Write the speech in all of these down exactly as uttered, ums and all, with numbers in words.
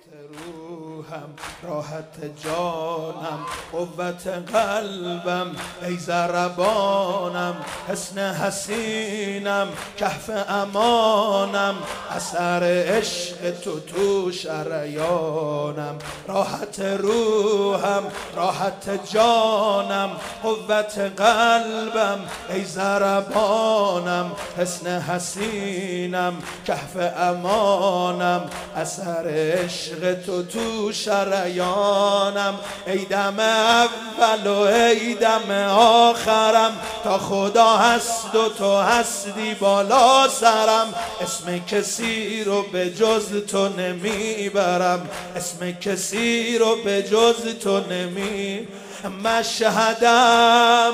روحم راحت جانم قوت قلبم ای ضربانم حسن حسینم کهف امانم اثر عشق تو تو شریانم راحت روحم راحت جانم قوت قلبم ای ضربانم حسن حسینم کهف امانم اثر عشق تو تو شریانم ای دم اول و ای دم آخرم تا خدا هست و تو هستی بالا سرم اسم کسی رو به جز تو نمیبرم اسم کسی رو به جز تو نمی مشهدم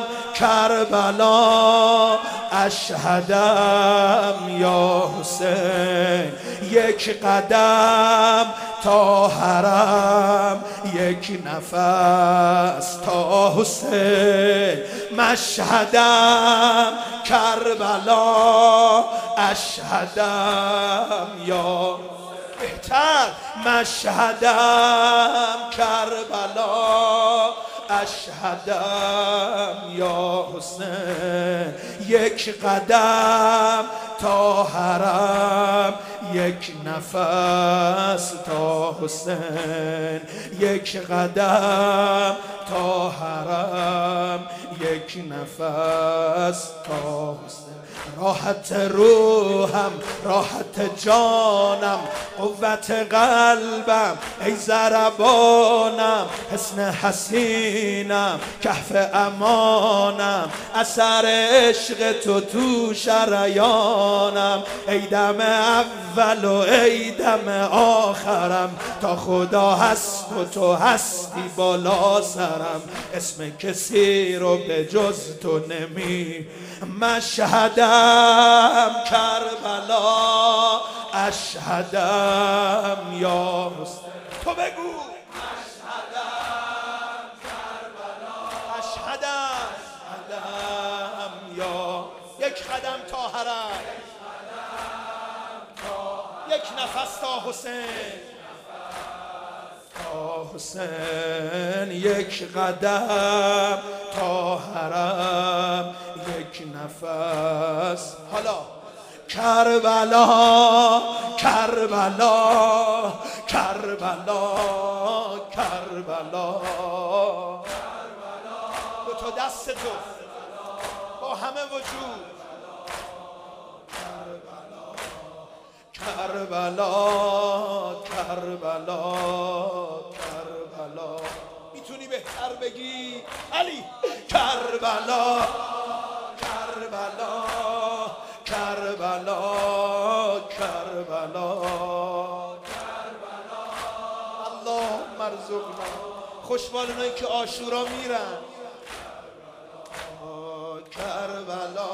کربلا اشهدم یا حسین یک قدم تا حرم یک نفس تا حسین مشهدم کربلا اشهدم یا بهتر مشهدم کربلا اشهدم یا حسین یک قدم تا حرم یک نفس تا حسین یک قدم تا حرم یک نفس تا حسین راحت روحم راحت جانم قوت قلبم ای ضربانم حسن حسینم کهف امانم اثر عشق تو تو شریانم ای دم اول و ای دم آخرم تا خدا هست و تو هستی بالا سرم اسم کسی رو به جز تو نمی مشهدم کربلا اشهدم یا حسین تو بگو اشهدم کربلا اشهدم اشهدم یا یک قدم تا حرم یک نفس تا حسین تا حسین یک قدم تا حرم یک نفس حالا کربلا کربلا کربلا کربلا دو تا دست تو با همه وجود کربلا کربلا کربلا میتونی بهتر بگی علی کربلا کربلا کربلا کربلا کربلا اللهم ارزقنا خوشبال اونایی که عاشورا میرن کربلا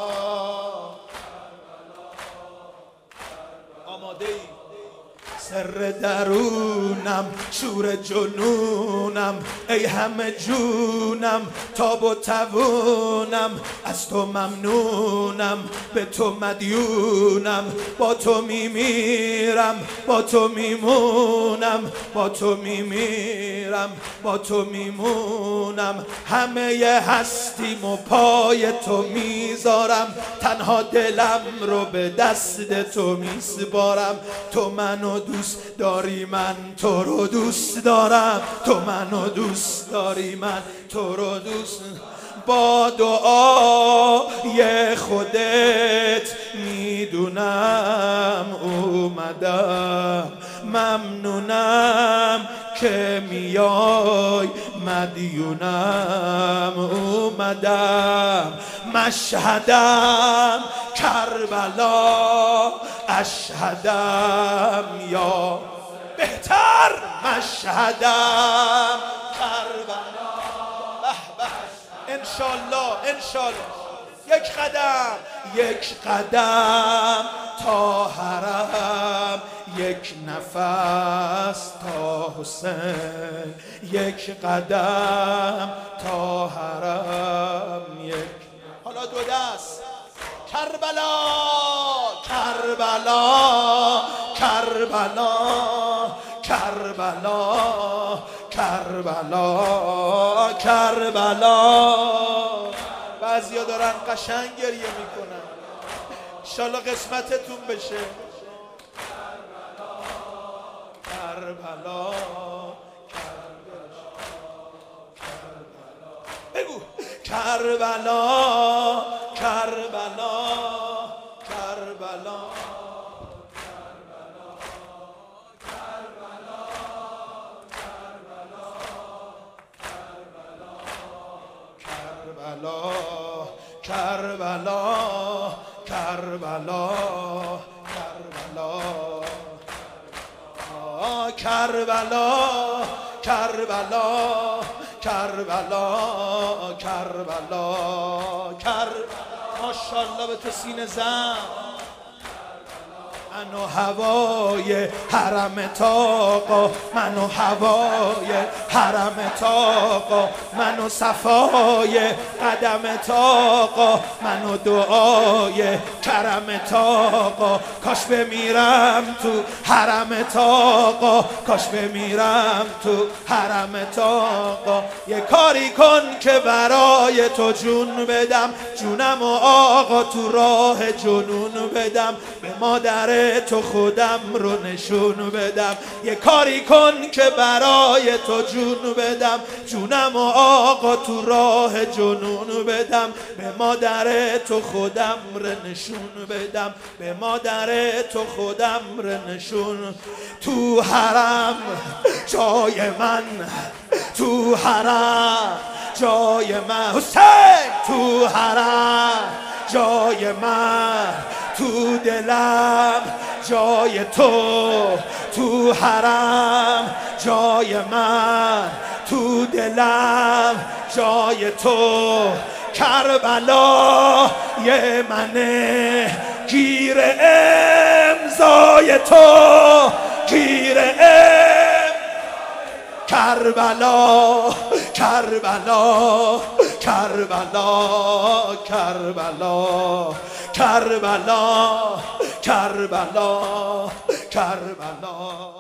آماده ای سر درونم شور جنونم ای همه جونم تاب و توونم از تو ممنونم به تو مدیونم با تو میمیرم با تو میمونم با تو میمیرم با تو میمونم همه هستیم و پای تو میذارم تنها دلم رو به دست تو میسپارم تو منو دوست داری من تو رو دوست دارم تو منو دوست داری من تو رو دوست با دعای خودت میدونم اومدم ممنونم که میای مدیونم اومدم مشهدم کربلا اشهدم یا بهتر مشهدم کربلا به به انشالله انشالله یک قدم یک قدم تا حرم یک نفس تا حسین یک قدم تا حرم یک حالا دو دست کربلا کربلا کربلا کربلا کربلا کربلا. بعضیا دارن قشنگ گریه میکنن، انشالله قسمتتون بشه. کربلا بگو کربلا کربلا کربلا کربلا کربلا کربلا کربلا کربلا کربلا کربلا کر. ماشاءالله به تو سینه زن. من و هوای حرم آقا، من و هوای حرم آقا، من و صفای قدم آقا، من و دعای کرم آقا. کاش بمیرم تو حرم آقا، کاش بمیرم تو حرم آقا. یه کاری کن که برای تو جون بدم، جونم و آقا تو راه جنون بدم، به مادر تو خودم رو نشون بدم. یه کاری کن که برای تو جون بدم، جونم و آقا تو راه جنون بدم، به مادر تو خودم رو نشون بدم، به مادر تو خودم رو نشون. تو حرم جای من، تو حرم جای من حسین، تو حرم جای من، تو دلم جای تو، تو حرم جای من، تو دلم جای تو. کربلا یه منه گیر امضای تو، گیر ام کربلا کربلا کربلا کربلا کربلا کربلا کربلا.